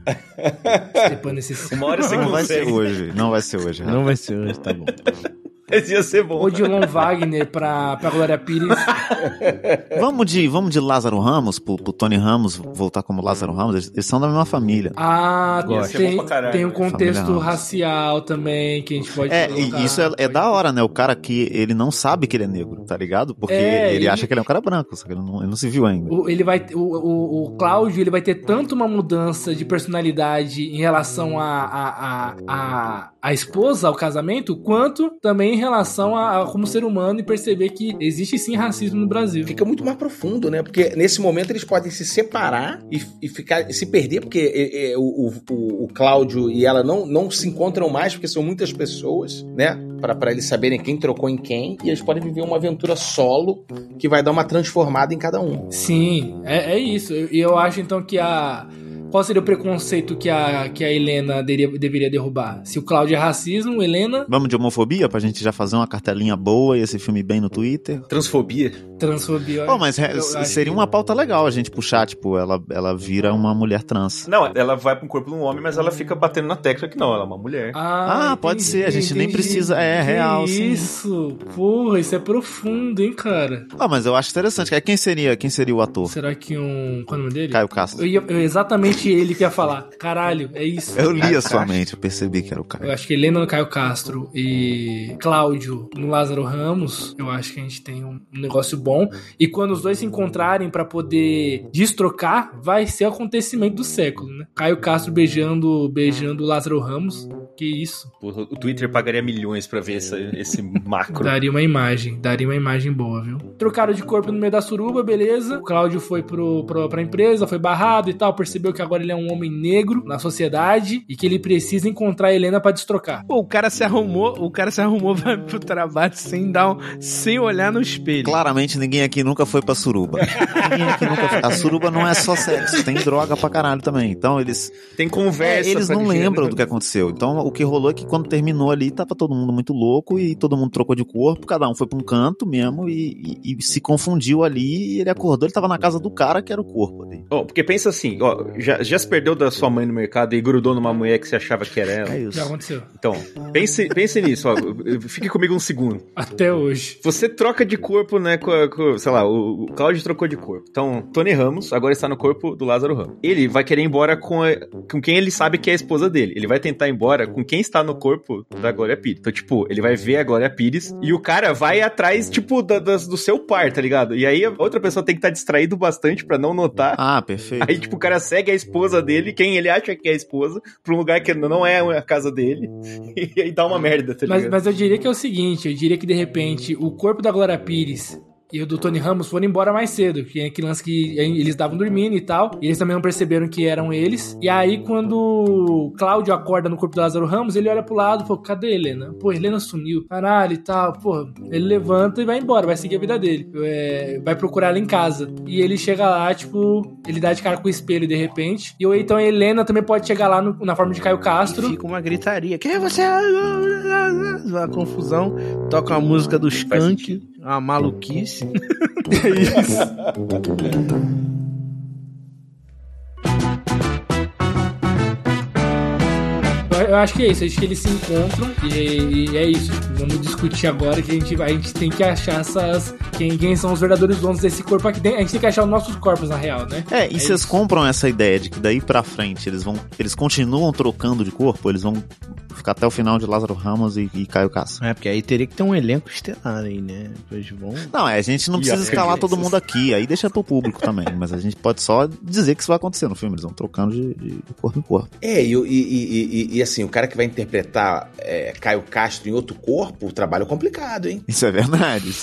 [SPEAKER 4] Uma hora você
[SPEAKER 5] Não vai
[SPEAKER 4] consegue.
[SPEAKER 5] ser hoje. Não vai ser hoje.
[SPEAKER 1] Não vai ser hoje, tá bom.
[SPEAKER 4] Esse ia ser bom.
[SPEAKER 2] Odilon Wagner pra Glória Pires.
[SPEAKER 5] Vamos de Lázaro Ramos, pro Tony Ramos voltar como Lázaro Ramos. Eles são da mesma família.
[SPEAKER 2] Tem um contexto
[SPEAKER 5] Família
[SPEAKER 2] racial também que a gente pode colocar.
[SPEAKER 5] E isso é da hora, né? O cara que ele não sabe que ele é negro, tá ligado? Porque ele acha que ele é um cara branco, só que ele não se viu ainda.
[SPEAKER 2] O Cláudio, ele vai ter tanto uma mudança de personalidade em relação a esposa, ao casamento, quanto também em relação a como ser humano e perceber que existe sim racismo no Brasil.
[SPEAKER 3] Fica muito mais profundo, né? Porque nesse momento eles podem se separar e se perder, porque o Cláudio e ela não se encontram mais, porque são muitas pessoas, né? Pra eles saberem quem trocou em quem, e eles podem viver uma aventura solo que vai dar uma transformada em cada um.
[SPEAKER 2] Sim, é isso. E eu acho então que qual seria o preconceito que a Helena deveria derrubar? Se o Cláudio é racismo, Helena...
[SPEAKER 5] Vamos de homofobia, pra gente já fazer uma cartelinha boa e esse filme bem no Twitter?
[SPEAKER 4] Transfobia.
[SPEAKER 5] Mas seria uma pauta legal a gente puxar, tipo, ela vira uma mulher trans.
[SPEAKER 4] Não, ela vai pro corpo de um homem, mas ela fica batendo na tecla que não, ela é uma mulher.
[SPEAKER 5] Pode ser, a gente nem precisa... real, sim.
[SPEAKER 2] Isso, porra, isso é profundo, hein, cara?
[SPEAKER 5] Mas eu acho interessante. Quem seria o ator?
[SPEAKER 2] Será que qual é o nome dele?
[SPEAKER 5] Caio Castro.
[SPEAKER 2] Exatamente ele que ia falar. Caralho, é isso.
[SPEAKER 5] Eu li a sua mente, eu percebi que era o Caio.
[SPEAKER 2] Eu acho que Helena no Caio Castro e Cláudio no Lázaro Ramos, eu acho que a gente tem um negócio bom. E quando os dois se encontrarem pra poder destrocar, vai ser o acontecimento do século, né? Caio Castro beijando o Lázaro Ramos. Que isso.
[SPEAKER 4] Porra, o Twitter pagaria milhões pra ver esse macro.
[SPEAKER 2] Daria uma imagem boa, viu? Trocaram de corpo no meio da suruba, beleza. O Cláudio foi pra empresa, foi barrado e tal, percebeu que agora ele é um homem negro na sociedade e que ele precisa encontrar a Helena pra destrocar.
[SPEAKER 1] Pô, o cara se arrumou vai pro trabalho sem olhar no espelho.
[SPEAKER 5] Claramente ninguém aqui nunca foi pra suruba. A suruba não é só sexo, tem droga pra caralho também. Então eles...
[SPEAKER 4] Tem conversa.
[SPEAKER 5] Eles não lembram do que aconteceu. Então o que rolou é que quando terminou ali, tava todo mundo muito louco e todo mundo trocou de corpo, cada um foi pra um canto mesmo e se confundiu ali e ele acordou, ele tava na casa do cara que era o corpo ali.
[SPEAKER 4] Porque pensa assim, já se perdeu da sua mãe no mercado e grudou numa mulher que você achava que era ela?
[SPEAKER 5] É isso.
[SPEAKER 2] Já aconteceu.
[SPEAKER 4] Então, pense nisso, fique comigo um segundo.
[SPEAKER 2] Até hoje.
[SPEAKER 4] Você troca de corpo, né, sei lá, o Cláudio trocou de corpo. Então, Tony Ramos agora está no corpo do Lázaro Ramos. Ele vai querer ir embora com quem ele sabe que é a esposa dele. Ele vai tentar ir embora com quem está no corpo da Glória Pires. Então, tipo, ele vai ver a Glória Pires e o cara vai atrás, tipo, do seu par, tá ligado? E aí a outra pessoa tem que estar distraído bastante pra não notar.
[SPEAKER 5] Perfeito.
[SPEAKER 4] Aí, tipo, o cara segue esposa dele, quem ele acha que é a esposa, pra um lugar que não é a casa dele, e aí dá uma merda, tá ligado?
[SPEAKER 2] Mas eu diria que é o seguinte, eu diria que de repente o corpo da Glória Pires e o do Tony Ramos foram embora mais cedo, que é aquele lance que eles estavam dormindo e tal, e eles também não perceberam que eram eles, e aí quando o Cláudio acorda no corpo do Lázaro Ramos, ele olha pro lado e fala, cadê a Helena? Pô, Helena sumiu, caralho e tal, pô, ele levanta e vai embora, vai seguir a vida dele, vai procurar ela em casa, e ele chega lá, tipo, ele dá de cara com o espelho de repente, e ou então a Helena também pode chegar lá na forma de Caio Castro.
[SPEAKER 1] E fica uma gritaria, quem é você? Uma confusão, toca a música do Skank, uma maluquice.
[SPEAKER 2] É isso. Eu acho que é isso, acho que eles se encontram e é isso. Vamos discutir agora que a gente tem que achar quem são os verdadeiros donos desse corpo aqui. A gente tem que achar os nossos corpos na real, né?
[SPEAKER 5] E vocês compram essa ideia de que daí pra frente eles continuam trocando de corpo, eles vão ficar até o final de Lázaro Ramos e Caio Castro.
[SPEAKER 1] Porque aí teria que ter um elenco estelar aí, né? Eles vão...
[SPEAKER 5] Não, a gente não precisa escalar todo mundo aqui, aí deixa pro público também, mas a gente pode só dizer que isso vai acontecer no filme, eles vão trocando de corpo em corpo.
[SPEAKER 3] E assim, o cara que vai interpretar Caio Castro em outro corpo, o trabalho é complicado, hein?
[SPEAKER 5] Isso é verdade.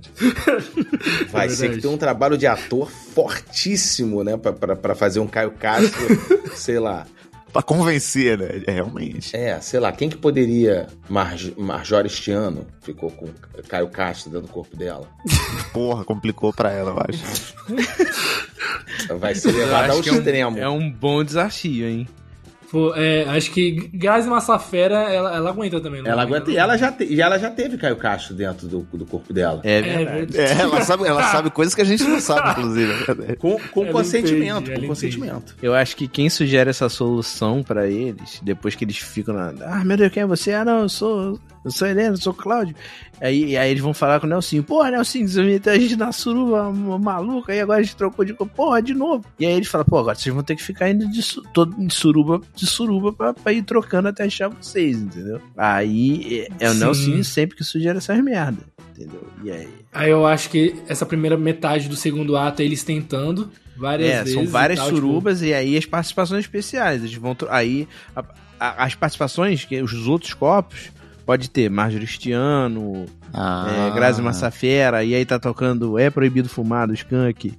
[SPEAKER 3] Vai ser que ter um trabalho de ator fortíssimo, né? Pra fazer um Caio Castro, sei lá.
[SPEAKER 5] Pra convencer, né? Realmente.
[SPEAKER 3] Sei lá, quem que poderia... Marjorie Este Ano ficou com Caio Castro dentro do corpo dela.
[SPEAKER 5] Porra, complicou pra ela, eu acho.
[SPEAKER 3] Vai ser levado ao extremo.
[SPEAKER 1] É um bom desafio, hein?
[SPEAKER 2] Pô, acho que Grazi Massafera, ela aguenta também.
[SPEAKER 3] Ela aguenta, e ela já teve Caio Castro dentro do corpo dela.
[SPEAKER 1] É verdade.
[SPEAKER 5] Ela sabe coisas que a gente não sabe, inclusive.
[SPEAKER 3] Com consentimento,
[SPEAKER 2] entende.
[SPEAKER 3] consentimento.
[SPEAKER 1] Eu acho que quem sugere essa solução pra eles, depois que eles ficam meu Deus, quem é você? Não, eu sou Helena, eu sou Cláudio. Aí eles vão falar com o Nelsinho, porra, Nelsinho, você meteu a gente na suruba maluca, aí agora a gente trocou de corpo, porra, de novo. E aí eles falam, agora vocês vão ter que ficar indo de suruba pra ir trocando até achar vocês, entendeu? Aí é o Nelsinho sempre que sugere essas merdas, entendeu? E aí?
[SPEAKER 2] Aí eu acho que essa primeira metade do segundo ato é eles tentando várias vezes.
[SPEAKER 1] São várias surubas e aí as participações especiais. Eles vão aí as participações, que os outros corpos, pode ter Marjorie Este Ano, Grazi Massafera, e aí tá tocando É Proibido Fumar, do Skank.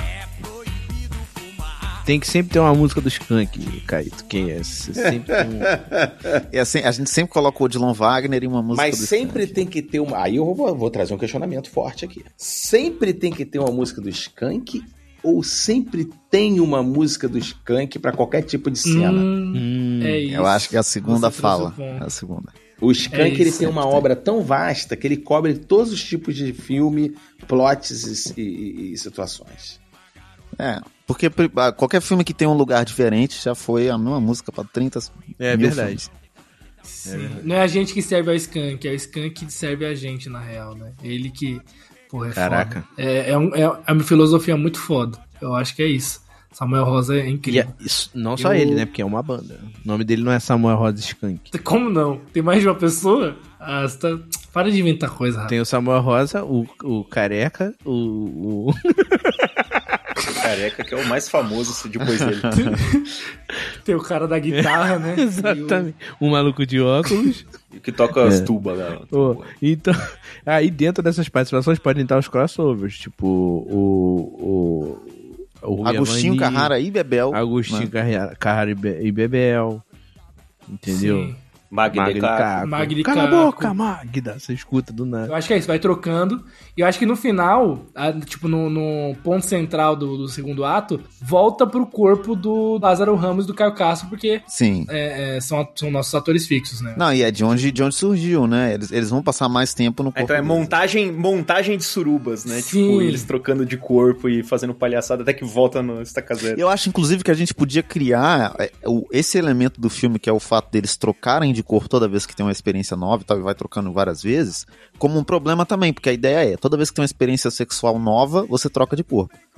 [SPEAKER 1] Tem que sempre ter uma música do Skank, Caíto. Quem é? Sempre tem
[SPEAKER 5] assim, a gente sempre coloca o Odilon Wagner em uma música
[SPEAKER 3] Mas
[SPEAKER 5] do
[SPEAKER 3] sempre
[SPEAKER 5] Skank.
[SPEAKER 3] tem que ter uma... Aí eu vou trazer um questionamento forte aqui. Sempre tem que ter uma música do Skank ou sempre tem uma música do Skank pra qualquer tipo de cena?
[SPEAKER 2] É isso.
[SPEAKER 5] Eu acho que é a segunda
[SPEAKER 2] Você
[SPEAKER 5] fala.
[SPEAKER 2] trouxe o ponto.
[SPEAKER 5] É a segunda.
[SPEAKER 3] O Skank ele tem uma
[SPEAKER 5] sempre
[SPEAKER 3] obra tão vasta que ele cobre todos os tipos de filme, plots e situações.
[SPEAKER 5] Porque qualquer filme que tem um lugar diferente já foi a mesma música pra 30
[SPEAKER 1] É
[SPEAKER 5] mil
[SPEAKER 1] verdade.
[SPEAKER 5] filmes.
[SPEAKER 2] Sim. Não é a gente que serve ao Skank, é o Skank que serve a gente, na real, né? Ele que, porra,
[SPEAKER 1] Caraca.
[SPEAKER 2] foda. É uma filosofia muito foda. Eu acho que é isso. Samuel Rosa é incrível.
[SPEAKER 1] Não só ele, né? Porque é uma banda. O nome dele não é Samuel Rosa Skank.
[SPEAKER 2] Como não? Tem mais de uma pessoa? Para de inventar coisa, rapaz.
[SPEAKER 1] Tem o Samuel Rosa, o Careca, o...
[SPEAKER 4] Careca, que é o mais famoso depois dele.
[SPEAKER 2] Tem o cara da guitarra, né?
[SPEAKER 1] Exatamente. O maluco de óculos.
[SPEAKER 4] Que toca as tubas lá.
[SPEAKER 1] Então, aí dentro dessas participações podem estar os crossovers, tipo o
[SPEAKER 5] Agostinho Carrara e Bebel.
[SPEAKER 1] Agostinho Carrara e Bebel. Entendeu?
[SPEAKER 2] Sim.
[SPEAKER 1] Magda. Cala a boca, Magda. Você escuta do nada.
[SPEAKER 2] Eu acho que é isso, vai trocando. E eu acho que no final, tipo, no ponto central do segundo ato, volta pro corpo do Lázaro Ramos e do Caio Castro, porque
[SPEAKER 5] Sim.
[SPEAKER 2] São nossos atores fixos, né?
[SPEAKER 5] Não, e é de onde surgiu, né? Eles vão passar mais tempo no corpo.
[SPEAKER 4] Então é montagem de surubas, né?
[SPEAKER 2] Sim.
[SPEAKER 4] Tipo, eles trocando de corpo e fazendo palhaçada até que volta no Estaca Zero.
[SPEAKER 5] Eu acho, inclusive, que a gente podia criar esse elemento do filme, que é o fato deles trocarem de corpo toda vez que tem uma experiência nova e tal, e vai trocando várias vezes, como um problema também, porque a ideia toda vez que tem uma experiência sexual nova, você troca de corpo.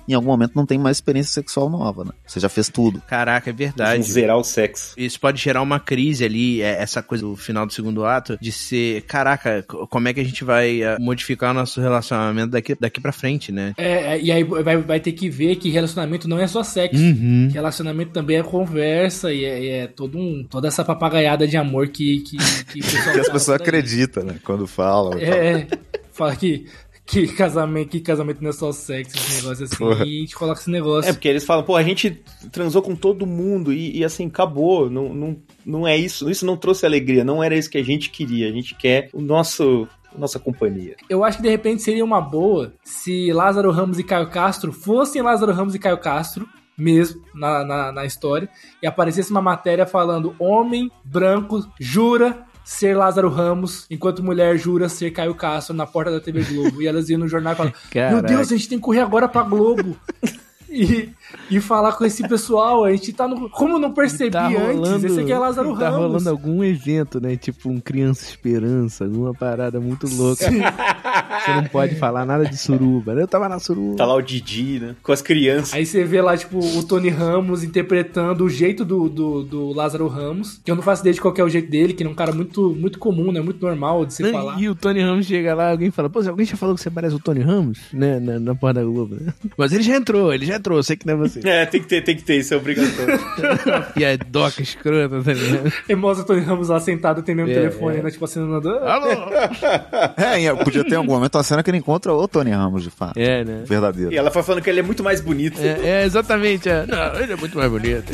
[SPEAKER 5] em algum momento não tem mais experiência sexual nova, né? Você já fez tudo.
[SPEAKER 1] Caraca, é verdade.
[SPEAKER 4] Zerar o sexo.
[SPEAKER 1] Isso pode gerar uma crise ali, essa coisa do final do segundo ato, de ser, caraca, como é que a gente vai modificar o nosso relacionamento daqui pra frente, né?
[SPEAKER 2] E aí vai ter que ver que relacionamento não é só sexo.
[SPEAKER 1] Uhum.
[SPEAKER 2] Relacionamento também é conversa e é toda essa papagaiada de amor que o pessoal
[SPEAKER 5] Que as pessoas acreditam, né? Quando falam.
[SPEAKER 2] Fala que casamento não é só sexo, esse negócio assim,
[SPEAKER 5] Porra.
[SPEAKER 2] e a gente coloca esse negócio.
[SPEAKER 4] Porque eles falam, pô, a gente transou com todo mundo e assim, acabou, não é isso não trouxe alegria, não era isso que a gente queria, a gente quer nossa companhia.
[SPEAKER 2] Eu acho que de repente seria uma boa se Lázaro Ramos e Caio Castro fossem Lázaro Ramos e Caio Castro, mesmo, na história, e aparecesse uma matéria falando homem branco jura ser Lázaro Ramos, enquanto mulher jura ser Caio Castro na porta da TV Globo. E elas iam no jornal e falavam, meu Deus, a gente tem que correr agora pra Globo. E falar com esse pessoal, a gente tá no... Como não percebi antes, esse aqui é Lázaro Ramos.
[SPEAKER 1] Tá rolando algum evento, né? Tipo um Criança Esperança, alguma parada muito louca. Você não pode falar nada de suruba, né? Eu tava na suruba.
[SPEAKER 4] Tá lá o Didi, né? Com as crianças.
[SPEAKER 2] Aí você vê lá, tipo, o Tony Ramos interpretando o jeito do Lázaro Ramos, que eu não faço ideia de qual que é o jeito dele, que é um cara muito, muito comum, né? Muito normal de se falar.
[SPEAKER 1] E o Tony Ramos chega lá, alguém fala, pô, alguém já falou que você parece o Tony Ramos? Né? Na porta da Globo, né? Mas ele já entrou, eu sei que não é você.
[SPEAKER 4] Tem que ter, isso é obrigatório.
[SPEAKER 1] E a doca escrota, tá ligado?
[SPEAKER 2] E mostra o Tony Ramos lá sentado atendendo o telefone, né? Tipo, assinando.
[SPEAKER 1] Alô!
[SPEAKER 5] Podia ter em algum momento uma cena que ele encontra o Tony Ramos, de fato.
[SPEAKER 1] Né?
[SPEAKER 5] Verdadeiro.
[SPEAKER 4] E ela foi falando que ele é muito mais bonito.
[SPEAKER 1] Exatamente. Não, ele é muito mais bonito.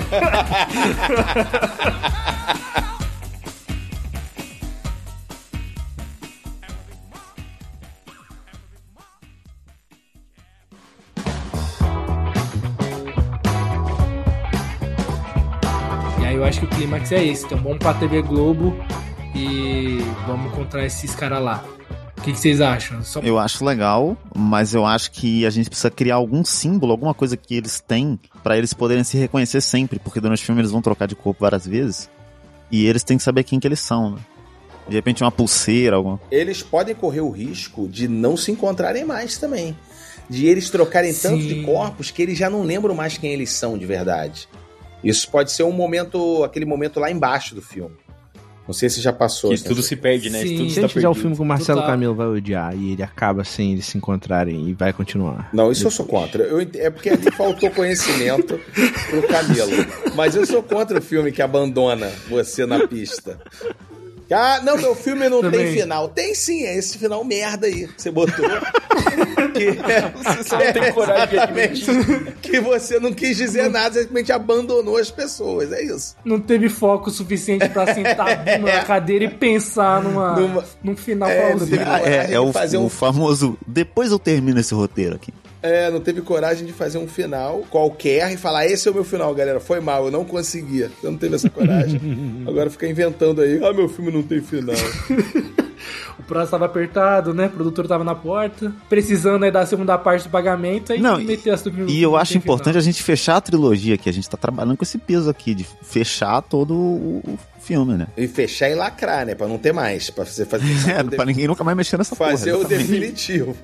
[SPEAKER 2] Eu acho que o clímax é esse, então vamos pra TV Globo e vamos encontrar esses caras lá. O que vocês acham?
[SPEAKER 5] Eu acho legal, mas eu acho que a gente precisa criar algum símbolo, alguma coisa que eles têm pra eles poderem se reconhecer sempre, porque durante o filme eles vão trocar de corpo várias vezes e eles têm que saber quem que eles são, né? De repente uma pulseira, alguma...
[SPEAKER 3] Eles podem correr o risco de não se encontrarem mais também. De eles trocarem tanto de corpos que eles já não lembram mais quem eles são de verdade. Isso pode ser aquele momento lá embaixo do filme. Não sei se já passou.
[SPEAKER 4] Que tudo se perde, né?
[SPEAKER 2] Sim.
[SPEAKER 4] Tudo
[SPEAKER 1] Se a gente fizer o filme com o Marcelo
[SPEAKER 2] Total.
[SPEAKER 1] Camelo, vai odiar. E ele acaba sem eles se encontrarem e vai continuar.
[SPEAKER 3] Não, isso eu sou contra. É porque ali faltou conhecimento pro Camelo. Mas eu sou contra o filme que abandona você na pista. Não, meu filme não
[SPEAKER 2] Também.
[SPEAKER 3] tem final. Tem sim, é esse final merda aí que você botou.
[SPEAKER 4] Você só não tem coragem de admitir.
[SPEAKER 3] Que você não quis dizer nada, simplesmente abandonou as pessoas, é isso.
[SPEAKER 2] Não teve foco suficiente pra sentar na cadeira e pensar num final plausível.
[SPEAKER 5] O famoso, depois eu termino esse roteiro aqui.
[SPEAKER 3] Não teve coragem de fazer um final qualquer e falar, esse é o meu final, galera, foi mal, eu não conseguia. Você não teve essa coragem. Agora fica inventando aí, meu filme não tem final.
[SPEAKER 2] O prazo tava apertado, né? O produtor tava na porta, precisando aí da segunda parte do pagamento, aí meteu as
[SPEAKER 5] E eu acho importante a gente fechar a trilogia aqui, a gente tá trabalhando com esse peso aqui, de fechar todo o filme, né?
[SPEAKER 3] E fechar e lacrar, né? Pra não ter mais, pra você fazer...
[SPEAKER 5] Pra ninguém nunca mais mexer nessa porra.
[SPEAKER 3] Fazer o definitivo.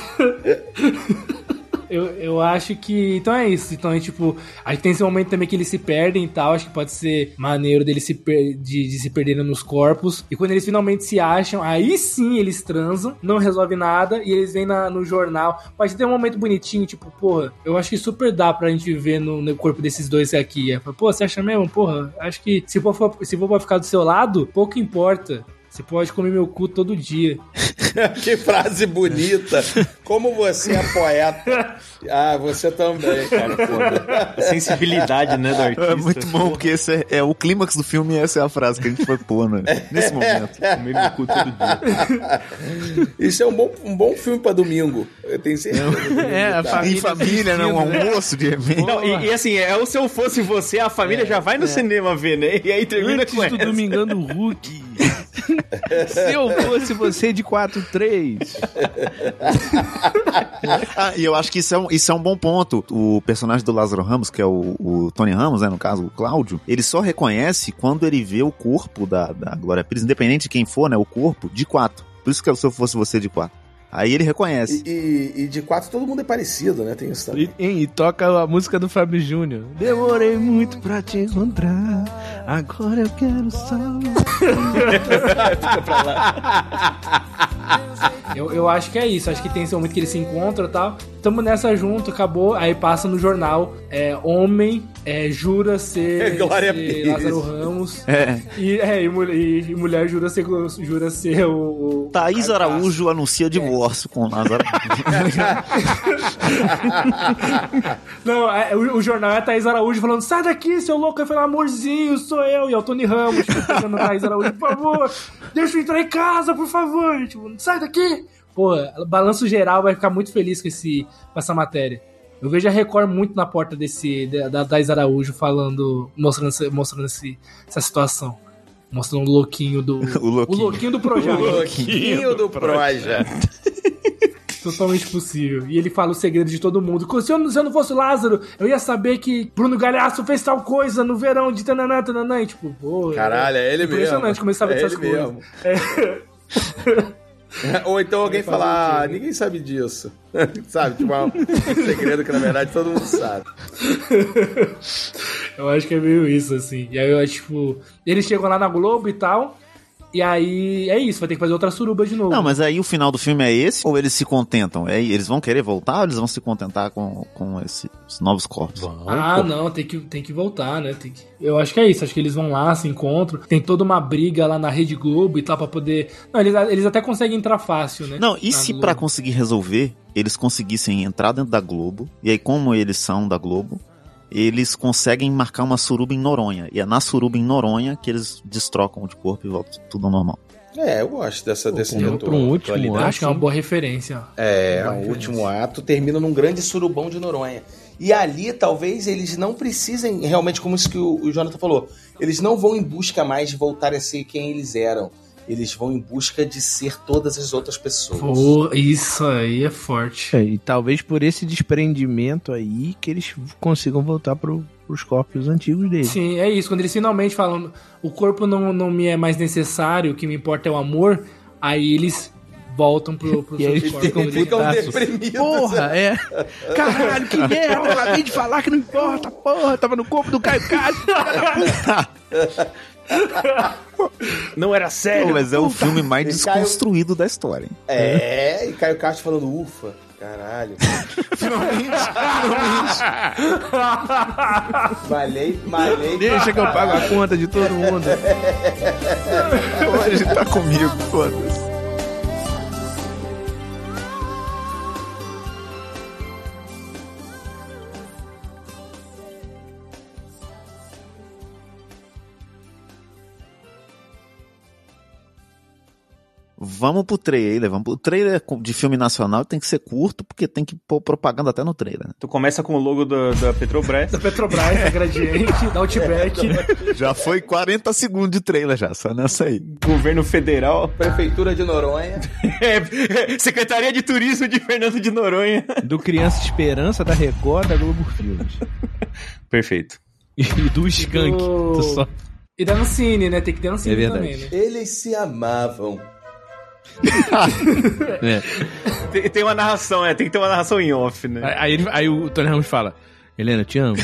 [SPEAKER 2] Eu acho que... Então é isso. Então é tipo... A gente tem esse momento também que eles se perdem e tal. Acho que pode ser maneiro deles de se perderem nos corpos. E quando eles finalmente se acham, aí sim eles transam. Não resolve nada. E eles vêm no jornal. Pode ter um momento bonitinho. Tipo, porra, eu acho que super dá pra gente ver no corpo desses dois aqui. Pô, você acha mesmo? Porra, acho que se for pra ficar do seu lado, pouco importa. Você pode comer meu cu todo dia.
[SPEAKER 3] Que frase bonita. Como você é poeta. Você também, cara.
[SPEAKER 4] A sensibilidade, né, do artista.
[SPEAKER 5] É muito bom, porque esse é o clímax do filme e essa é a frase que a gente foi pôr, né? Nesse momento.
[SPEAKER 4] Comer meu cu todo dia.
[SPEAKER 3] Isso é um bom filme pra domingo. Eu tenho certeza.
[SPEAKER 5] Em família, né? Um almoço, de repente.
[SPEAKER 4] Não, e assim, se eu fosse você, a família já vai no cinema ver, né? E aí termina
[SPEAKER 1] Antes
[SPEAKER 4] com essa.
[SPEAKER 1] do Domingão do Hulk. Se eu fosse você de 4-3.
[SPEAKER 5] E eu acho que isso é um bom ponto. O personagem do Lázaro Ramos, que é o Tony Ramos, né, no caso, o Cláudio, ele só reconhece quando ele vê o corpo da Glória Pires, independente de quem for, né, o corpo, de 4. Por isso que se eu fosse você de 4. Aí ele reconhece.
[SPEAKER 3] E de 4 todo mundo é parecido, né? Tem isso também.
[SPEAKER 1] E toca a música do Fábio Júnior. Demorei muito pra te encontrar, agora eu quero só...
[SPEAKER 4] Fica pra lá.
[SPEAKER 2] Eu acho que é isso. Acho que tem esse momento que eles se encontram e tal. Tamo nessa junto, acabou. Aí passa no jornal. Homem jura ser
[SPEAKER 3] Glória Pires.
[SPEAKER 2] Lázaro Ramos. E mulher jura ser o
[SPEAKER 5] Thaís Araújo anuncia divórcio com o Lázaro.
[SPEAKER 2] Não, o jornal é a Thaís Araújo falando: sai daqui, seu louco. Eu falei: amorzinho, sou eu. E é o Tony Ramos falando: Thaís Araújo, por favor, deixa eu entrar em casa, por favor. Tipo, sai daqui. Porra, Balanço Geral vai ficar muito feliz com essa matéria. Eu vejo a Record muito na porta da Thaís Araújo falando, mostrando essa situação. Mostrando o louquinho do...
[SPEAKER 5] O
[SPEAKER 2] louquinho do Projac.
[SPEAKER 3] O louquinho do Proja.
[SPEAKER 2] Totalmente possível. E ele fala o segredo de todo mundo. Se eu não fosse o Lázaro, eu ia saber que Bruno Galhaço fez tal coisa no verão de tananã, tananã. E tipo, pô...
[SPEAKER 3] Caralho, é ele mesmo.
[SPEAKER 2] Impressionante como ele sabe dessas coisas.
[SPEAKER 3] Ou então alguém falar, ninguém sabe disso. Sabe? Tipo, um segredo que na verdade todo mundo sabe.
[SPEAKER 2] Eu acho que é meio isso, assim. E aí eu acho, tipo, eles chegam lá na Globo e tal. E aí é isso, vai ter que fazer outra suruba de novo.
[SPEAKER 5] Não, mas aí o final do filme é esse? Ou eles se contentam? Eles vão querer voltar ou eles vão se contentar com esses novos corpos?
[SPEAKER 2] Não, tem que voltar, né? Eu acho que é isso, acho que eles vão lá, se encontram. Tem toda uma briga lá na Rede Globo e tal pra poder... Não, eles até conseguem entrar fácil, né?
[SPEAKER 5] Não, e se
[SPEAKER 2] Globo.
[SPEAKER 5] pra conseguir resolver, eles conseguissem entrar dentro da Globo, e aí como eles são da Globo, eles conseguem marcar uma suruba em Noronha. E é na suruba em Noronha que eles destrocam de corpo e volta tudo ao normal.
[SPEAKER 3] Eu gosto desse retorno.
[SPEAKER 1] Pra um último
[SPEAKER 2] Acho que é uma boa referência.
[SPEAKER 3] O último ato termina num grande surubão de Noronha. E ali, talvez, eles não precisem, realmente, como isso que o Jonathan falou, eles não vão em busca mais de voltar a ser quem eles eram. Eles vão em busca de ser todas as outras pessoas.
[SPEAKER 2] Pô, isso aí é forte.
[SPEAKER 1] E talvez por esse desprendimento aí que eles consigam voltar pros corpos antigos deles.
[SPEAKER 2] Sim, é isso. Quando eles finalmente falam, o corpo não me é mais necessário, o que me importa é o amor, aí eles voltam pro
[SPEAKER 1] e aí eles ficam
[SPEAKER 3] deprimidos.
[SPEAKER 1] Porra, caralho, que merda, eu acabei de falar que não importa, porra, tava no corpo do Caio Castro,
[SPEAKER 4] Não era sério.
[SPEAKER 5] Mas é o filme mais desconstruído da história.
[SPEAKER 3] E Caio Castro falando, ufa, caralho.
[SPEAKER 5] Finalmente.
[SPEAKER 3] Malhei.
[SPEAKER 1] Deixa que eu pago a conta de todo mundo.
[SPEAKER 5] Hoje tá comigo, foda-se. Vamos pro trailer. O trailer de filme nacional tem que ser curto, porque tem que pôr propaganda até no trailer. Né?
[SPEAKER 4] Tu começa com o logo da Petrobras.
[SPEAKER 2] Da Petrobras, da Gradiente, da Outback.
[SPEAKER 5] Já foi 40 segundos de trailer já, só nessa aí.
[SPEAKER 4] Governo Federal.
[SPEAKER 3] Prefeitura de Noronha.
[SPEAKER 4] Secretaria de Turismo de Fernando de Noronha.
[SPEAKER 1] Do Criança Esperança, da Record, da Globo Filmes.
[SPEAKER 4] Perfeito.
[SPEAKER 1] E do Skank.
[SPEAKER 2] E da Ancine, né? Tem que ter Ancine também, né?
[SPEAKER 3] Eles se amavam.
[SPEAKER 4] Tem uma narração, tem que ter uma narração em off, né?
[SPEAKER 1] Aí o Tony Ramos fala, Helena, eu te amo.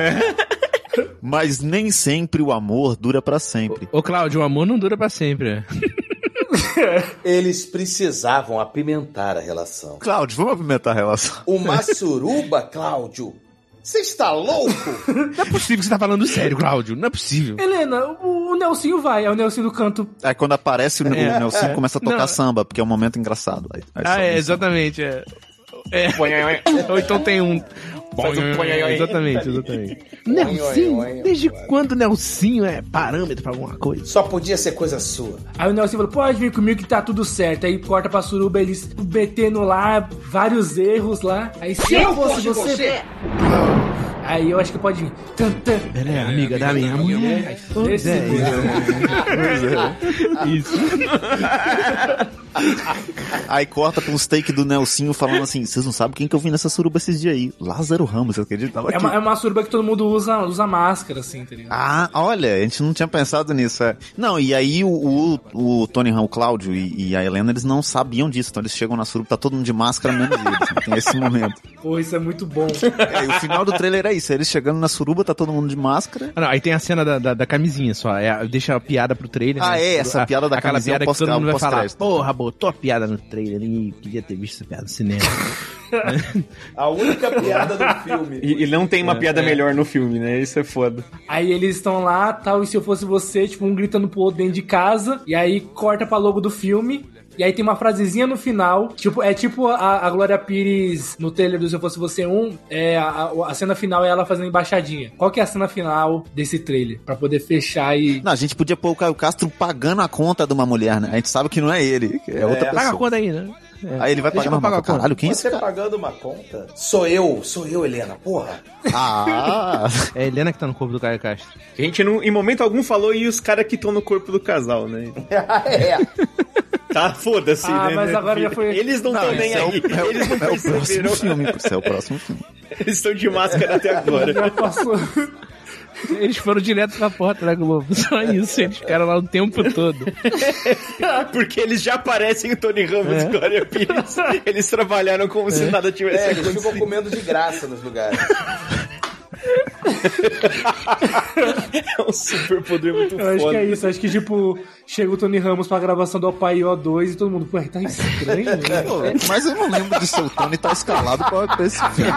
[SPEAKER 5] Mas nem sempre o amor dura pra sempre.
[SPEAKER 1] Ô Cláudio, o amor não dura pra sempre,
[SPEAKER 3] Eles precisavam apimentar a relação.
[SPEAKER 5] Cláudio, vamos apimentar a relação.
[SPEAKER 3] Uma suruba, Cláudio? Você está louco?
[SPEAKER 1] Não é possível que você tá falando sério, Cláudio. Não é possível.
[SPEAKER 2] Helena, o Nelsinho vai. É o Nelsinho do canto.
[SPEAKER 5] Aí quando aparece o Nelsinho começa a tocar samba, porque é um momento engraçado. Aí
[SPEAKER 1] exatamente. Ou então tem um... Exatamente. Nelsinho? Desde quando Nelsinho é parâmetro pra alguma coisa?
[SPEAKER 3] Só podia ser coisa sua.
[SPEAKER 2] Aí o Nelsinho falou, pode vir comigo que tá tudo certo. Aí corta pra suruba, eles metendo lá, vários erros lá. Aí se eu fosse você... Aí eu acho que pode vir.
[SPEAKER 1] Ela é amiga da minha mulher.
[SPEAKER 2] Isso.
[SPEAKER 5] Aí corta pra uns take do Nelsinho falando assim, vocês não sabem quem que eu vi nessa suruba esses dias aí? Lázaro Ramos, você acredita?
[SPEAKER 2] É uma suruba que todo mundo usa máscara, assim, tá ligado?
[SPEAKER 5] Ah, olha, a gente não tinha pensado nisso. Não, e aí o Tony Ramos, o Cláudio e a Helena, eles não sabiam disso. Então eles chegam na suruba, tá todo mundo de máscara, menos eles. Tem esse momento.
[SPEAKER 2] Pô, isso é muito bom.
[SPEAKER 5] E o final do trailer é isso. Eles chegando na suruba, tá todo mundo de máscara.
[SPEAKER 1] Não, aí tem a cena da camisinha só. Deixa a piada pro trailer.
[SPEAKER 5] Ah, né? Essa piada da
[SPEAKER 1] aquela
[SPEAKER 5] camisinha
[SPEAKER 1] piada que todo mundo vai falar.
[SPEAKER 5] crédito.
[SPEAKER 1] Porra, botou a piada no trailer. Nem queria ter visto essa piada no cinema.
[SPEAKER 3] A única piada do filme.
[SPEAKER 4] E não tem uma piada melhor no filme, né? Isso é foda.
[SPEAKER 2] Aí eles estão lá, tal, e se eu fosse você, tipo, um gritando pro outro dentro de casa, e aí corta pra logo do filme, e aí tem uma frasezinha no final, tipo, é tipo a Glória Pires no trailer do Se Eu Fosse Você 1, a cena final é ela fazendo embaixadinha. Qual que é a cena final desse trailer? Pra poder fechar e...
[SPEAKER 5] Não, a gente podia pôr o Caio Castro pagando a conta de uma mulher, né? A gente sabe que não é ele, que é outra pessoa.
[SPEAKER 1] Paga a conta aí, né?
[SPEAKER 5] Aí ele vai pagar uma conta. Caralho, quem é esse
[SPEAKER 3] Você
[SPEAKER 5] cara?
[SPEAKER 3] pagando uma conta? Sou eu, Helena, porra.
[SPEAKER 5] Ah!
[SPEAKER 1] É a Helena que tá no corpo do Caio Castro.
[SPEAKER 4] A gente não, em momento algum falou e os caras que estão no corpo do casal, né?
[SPEAKER 3] É.
[SPEAKER 4] Tá, foda-se, né?
[SPEAKER 2] Mas agora já foi...
[SPEAKER 4] Eles não estão nem aí. Eles não
[SPEAKER 5] É o próximo
[SPEAKER 4] perceberam.
[SPEAKER 5] filme, é o próximo filme.
[SPEAKER 4] Eles estão de máscara até agora.
[SPEAKER 2] Já passou...
[SPEAKER 1] Eles foram direto pra porta da Globo. Só isso, eles ficaram lá o tempo todo.
[SPEAKER 4] Porque eles já parecem o Tony Ramos e Glória Pires. Eles trabalharam como se nada tivesse
[SPEAKER 3] Eles ficam
[SPEAKER 4] acontecido.
[SPEAKER 3] comendo de graça nos lugares.
[SPEAKER 4] É um super poder muito
[SPEAKER 2] Eu acho
[SPEAKER 4] foda.
[SPEAKER 2] que é isso, acho que tipo, chega o Tony Ramos pra gravação do Opai O2 e todo mundo, pô, tá estranho, né?
[SPEAKER 5] Pô, mas eu não lembro de se o Tony tá escalado pra esse filme.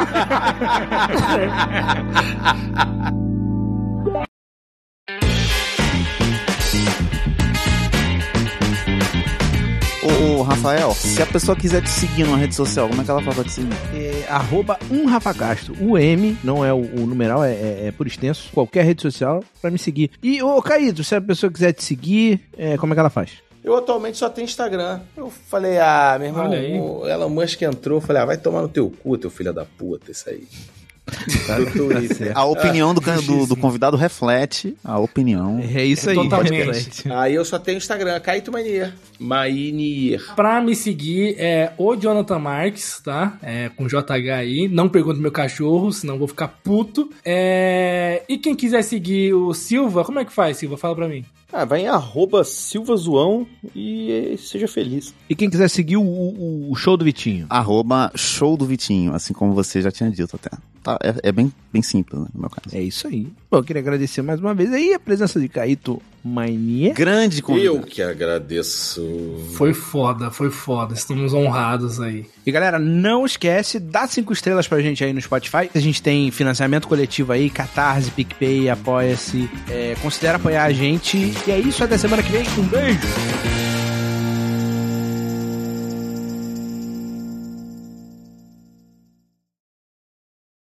[SPEAKER 5] Ô, Rafael, se a pessoa quiser te seguir numa rede social, como é que ela faz pra te seguir?
[SPEAKER 1] Rafa Castro. O M, não é o numeral, é por extenso. Qualquer rede social pra me seguir. E, ô, Caíto, se a pessoa quiser te seguir, como é que ela faz?
[SPEAKER 3] Eu atualmente só tenho Instagram. Eu falei, meu irmão,
[SPEAKER 2] Olha aí.
[SPEAKER 3] o Elon Musk entrou. Eu falei, vai tomar no teu cu, teu filho da puta, isso aí. Do Twitter.
[SPEAKER 5] A opinião do convidado reflete a opinião.
[SPEAKER 1] É isso aí.
[SPEAKER 2] Totalmente.
[SPEAKER 3] Aí eu só tenho Instagram, Caíto Manier. Manier.
[SPEAKER 2] Pra me seguir é o Jonathan Marques, tá? Com JH aí. Não pergunte meu cachorro, senão eu vou ficar puto. E quem quiser seguir o Silva, como é que faz, Silva? Fala pra mim.
[SPEAKER 4] Vai em @SilvaZoão e seja feliz.
[SPEAKER 1] E quem quiser seguir o show do Vitinho?
[SPEAKER 5] @show do Vitinho, assim como você já tinha dito até. Tá, é bem simples, né, no meu caso.
[SPEAKER 1] É isso aí. Bom, eu queria agradecer mais uma vez aí a presença de Caíto Manier.
[SPEAKER 5] Grande convidado.
[SPEAKER 3] Eu que agradeço.
[SPEAKER 2] Foi foda. Estamos honrados aí.
[SPEAKER 1] E galera, não esquece, dá 5 estrelas pra gente aí no Spotify. A gente tem financiamento coletivo aí, Catarse, PicPay, Apoia-se. Considera apoiar a gente. E é isso, até semana que vem. Um beijo!